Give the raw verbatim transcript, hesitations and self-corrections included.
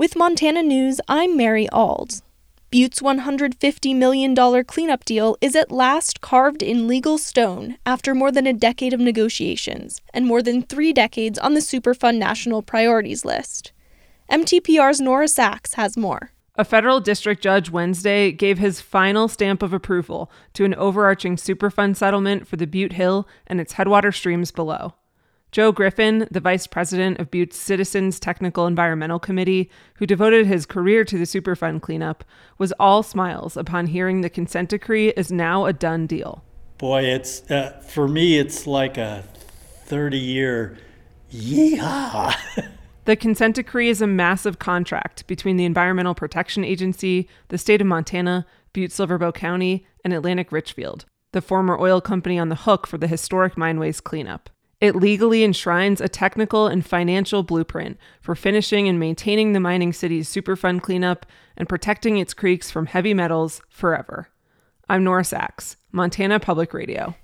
With Montana News, I'm Mary Ald. Butte's one hundred fifty million dollars cleanup deal is at last carved in legal stone after more than a decade of negotiations and more than three decades on the Superfund National Priorities List. M T P R's Nora Sachs has more. A federal district judge Wednesday gave his final stamp of approval to an overarching Superfund settlement for the Butte Hill and its headwater streams below. Joe Griffin, the vice president of Butte's Citizens Technical Environmental Committee, who devoted his career to the Superfund cleanup, was all smiles upon hearing the consent decree is now a done deal. Boy, it's uh, for me, it's like a thirty-year yeehaw. The consent decree is a massive contract between the Environmental Protection Agency, the state of Montana, Butte-Silver Bow County, and Atlantic Richfield, the former oil company on the hook for the historic mineways cleanup. It legally enshrines a technical and financial blueprint for finishing and maintaining the mining city's Superfund cleanup and protecting its creeks from heavy metals forever. I'm Nora Sachs, Montana Public Radio.